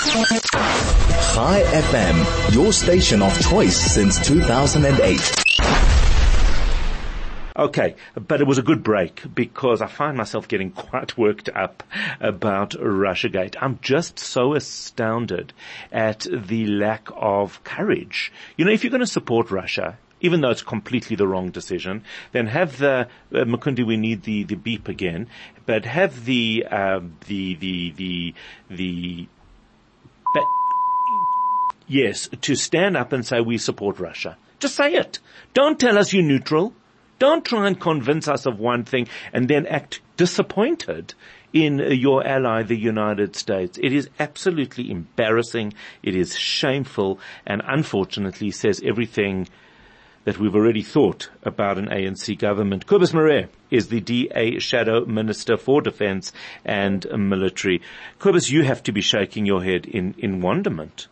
Chai FM, your station of choice since 2008. Okay, but it was a good break because I find myself getting quite worked up about Russiagate. I'm just so astounded at the lack of courage. You know, if you're going to support Russia, even though it's completely the wrong decision, then have the, Mukundi, we need the beep again, but have yes, to stand up and say we support Russia. Just say it. Don't tell us you're neutral. Don't try and convince us of one thing and then act disappointed in your ally, the United States. It is absolutely embarrassing. It is shameful and unfortunately says everything that we've already thought about an ANC government. Cobus Marais is the DA Shadow Minister for Defence and Military. Cobus, you have to be shaking your head in wonderment.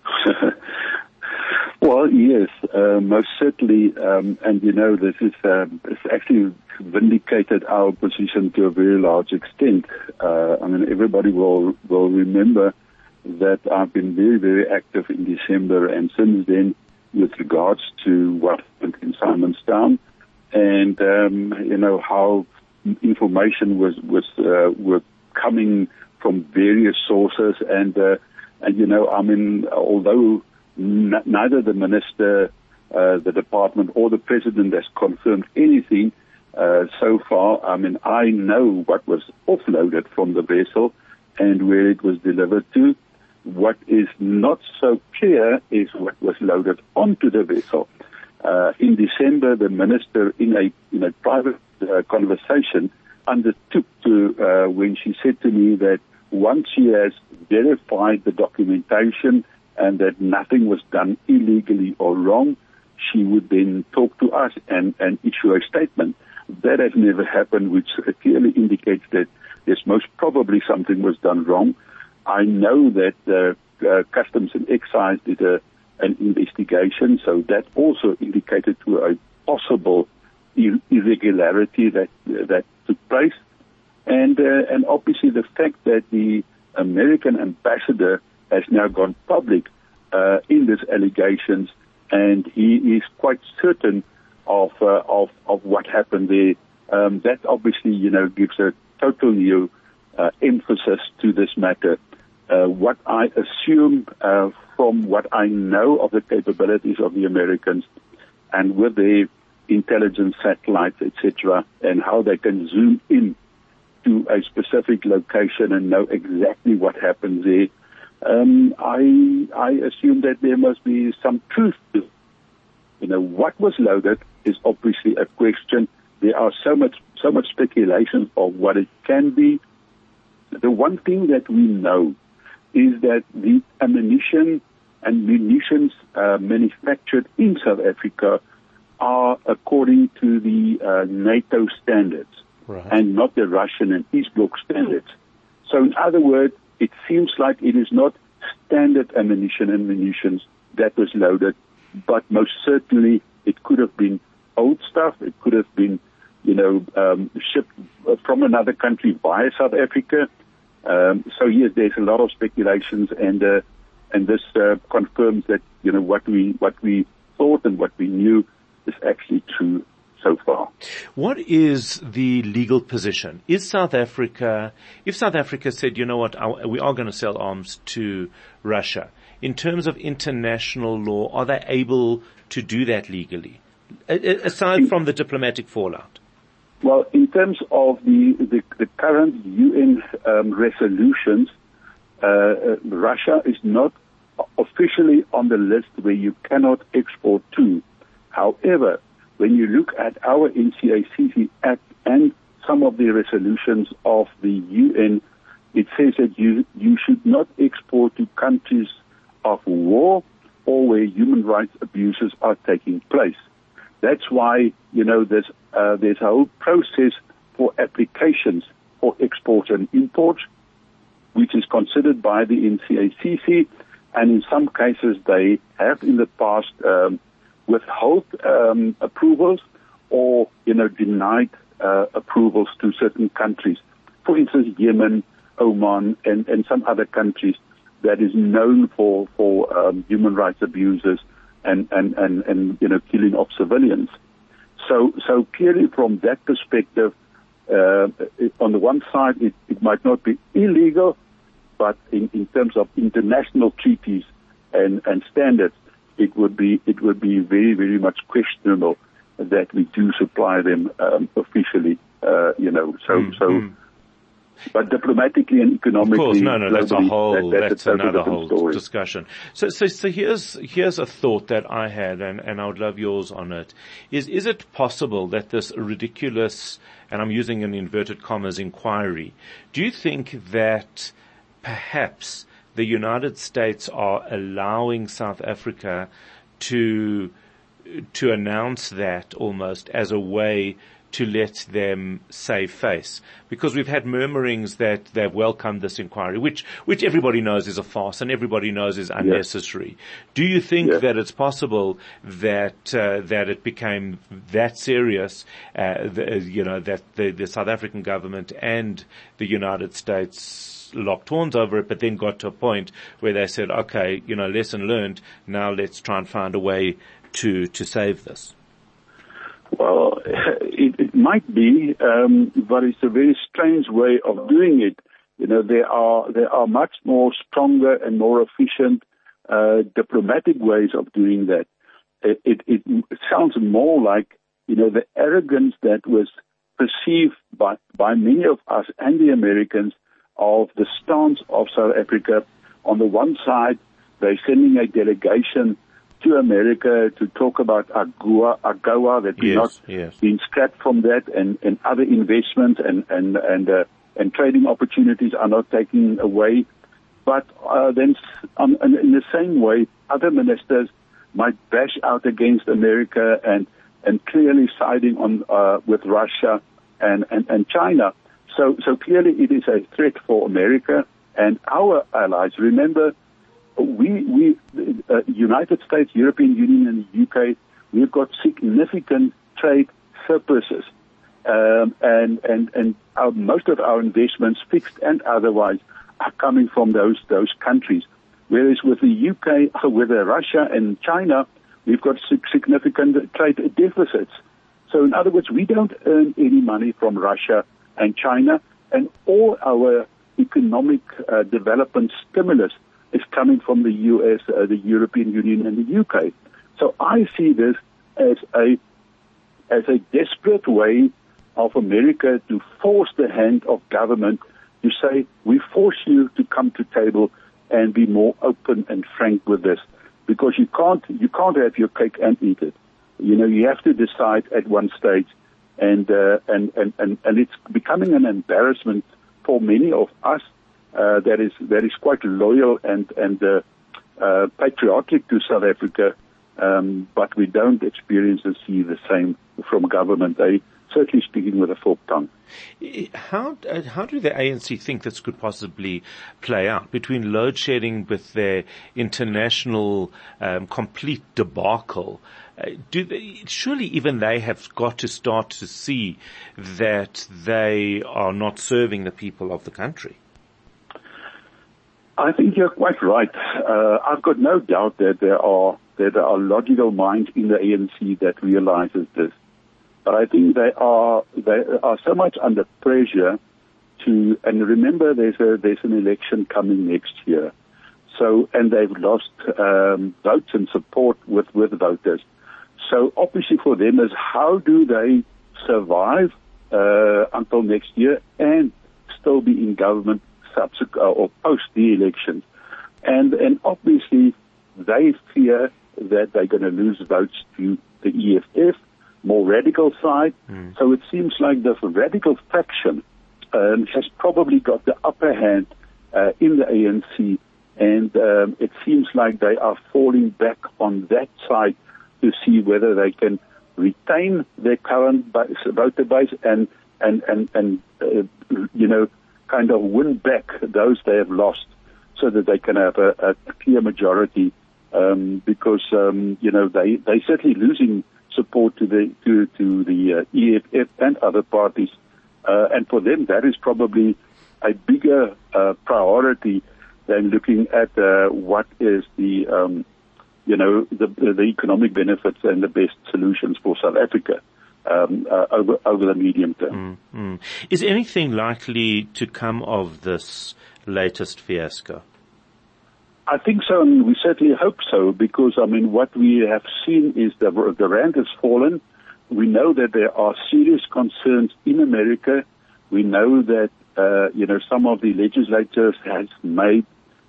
Well, yes, most certainly, and you know, this is it's actually vindicated our position to a very large extent. I mean, everybody will remember that I've been very, very active in December, and since then, with regards to what happened in Simonstown, and you know how information were coming from various sources, and you know, I mean, although neither the minister, the department, or the president has confirmed anything so far. I mean, I know what was offloaded from the vessel and where it was delivered to. What is not so clear is what was loaded onto the vessel. In December, the minister, in a private conversation, undertook to when she said to me that once she has verified the documentation and that nothing was done illegally or wrong, she would then talk to us and issue a statement. That has never happened, which clearly indicates that there's most probably something was done wrong. I know that Customs and Excise did an investigation, so that also indicated to a possible irregularity that took place. And obviously the fact that the American ambassador has now gone public in these allegations, and he is quite certain of what happened there. That obviously, you know, gives a total new emphasis to this matter. What I assume from what I know of the capabilities of the Americans, and with their intelligence satellites, etc., and how they can zoom in to a specific location and know exactly what happens there, I assume that there must be some truth to it. You know, what was loaded is obviously a question. There are so much speculation of what it can be. The one thing that we know is that the ammunition and munitions manufactured in South Africa are according to the NATO standards, right, and not the Russian and East Bloc standards. So in other words, it seems like it is not standard ammunition and munitions that was loaded, but most certainly it could have been old stuff. It could have been, you know, shipped from another country via South Africa. So yes, there's a lot of speculations, and this confirms that, you know, what we thought and what we knew is actually true so far. What is the legal position? If South Africa said, you know what, we are going to sell arms to Russia, in terms of international law, are they able to do that legally, aside from the diplomatic fallout? Well, in terms of the current UN resolutions, Russia is not officially on the list where you cannot export to. However, when you look at our NCACC Act and some of the resolutions of the UN, it says that you should not export to countries of war or where human rights abuses are taking place. That's why, you know, there's a whole process for applications for exports and imports, which is considered by the NCACC, and in some cases they have in the past withheld approvals or, you know, denied approvals to certain countries. For instance, Yemen, Oman, and some other countries that is known for human rights abuses and killing of civilians. So clearly from that perspective, on the one side, it might not be illegal, but in terms of international treaties and standards, it would be very, very much questionable that we do supply them officially. But diplomatically and economically, that's another whole story. Discussion. So here's a thought that I had, and I would love yours on it. Is it possible that this ridiculous, and I'm using in inverted commas, inquiry, do you think that perhaps the United States are allowing South Africa to announce that almost as a way to let them save face? Because we've had murmurings that they've welcomed this inquiry, which everybody knows is a farce and everybody knows is unnecessary. Yes. Do you think that it's possible that it became that serious, that the South African government and the United States locked horns over it, but then got to a point where they said, okay, lesson learned, now let's try and find a way to save this? Well, it might be, but it's a very strange way of doing it. There are much more stronger and more efficient diplomatic ways of doing that. It sounds more like the arrogance that was perceived by many of us and the Americans of the stance of South Africa. On the one side, they're sending a delegation to America to talk about AGOA, that we're not being scrapped from that, and other investments and trading opportunities are not taken away. But then in the same way, other ministers might bash out against America and clearly siding on with Russia and China. So clearly it is a threat for America and our allies. Remember, we United States, European Union, and the UK, we've got significant trade surpluses, and most of our investments, fixed and otherwise, are coming from those countries. Whereas with the UK, with Russia and China, we've got significant trade deficits. So in other words, we don't earn any money from Russia and China, and all our economic development stimulus is coming from the US, the European Union, and the UK. So I see this as a desperate way of America to force the hand of government to say, we force you to come to table and be more open and frank with this, because you can't have your cake and eat it. You have to decide at one stage, and it's becoming an embarrassment for many of us that is quite loyal and patriotic to South Africa, but we don't experience and see the same from government. They certainly speaking with a forked tongue. How do the ANC think this could possibly play out between load shedding with their international complete debacle? Surely even they have got to start to see that they are not serving the people of the country. I think you're quite right. I've got no doubt that there are logical minds in the ANC that realizes this. But I think they are so much under pressure and remember there's an election coming next year. So, and they've lost votes and support with voters. So obviously for them is how do they survive until next year and still be in government or post the elections. And obviously they fear that they're going to lose votes to the EFF, more radical side. So it seems like the radical faction has probably got the upper hand in the ANC, and it seems like they are falling back on that side to see whether they can retain their current voter base and kind of win back those they have lost, so that they can have a clear majority. Because they certainly losing support to the EFF and other parties, and for them that is probably a bigger priority than looking at what is the economic benefits and the best solutions for South Africa over the medium term. Is anything likely to come of this latest fiasco? I think so, and we certainly hope so, because, what we have seen is the rand has fallen. We know that there are serious concerns in America. We know that, some of the legislators have made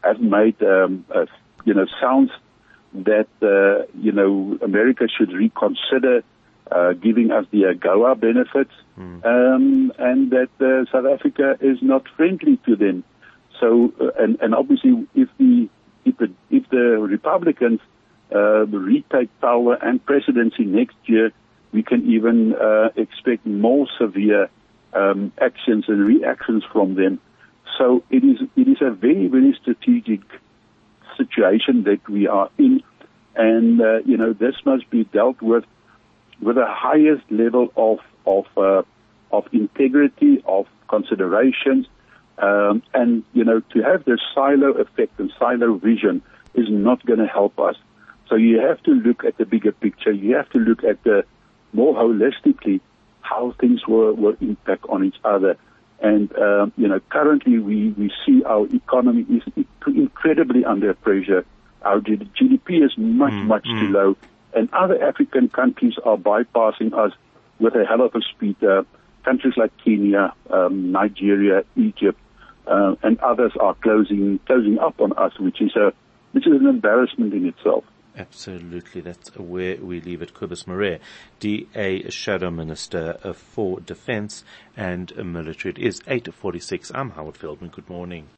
sounds that, America should reconsider giving us the AGOA benefits, and that South Africa is not friendly to them. So, and obviously, if the Republicans retake power and presidency next year, we can even expect more severe actions and reactions from them. So it is a very, very strategic situation that we are in, and this must be dealt with the highest level of integrity, of considerations, and to have the silo effect and silo vision is not going to help us. So you have to look at the bigger picture. You have to look at the more holistically how things will impact on each other. And currently we see our economy is incredibly under pressure. Our GDP is much too low, and other African countries are bypassing us with a hell of a speed. Countries like Kenya, Nigeria, Egypt, and others are closing up on us, which is an embarrassment in itself. Absolutely. That's where we leave it. Cobus Marais, DA Shadow Minister for Defence and Military. It is 8:46. I'm Howard Feldman. Good morning.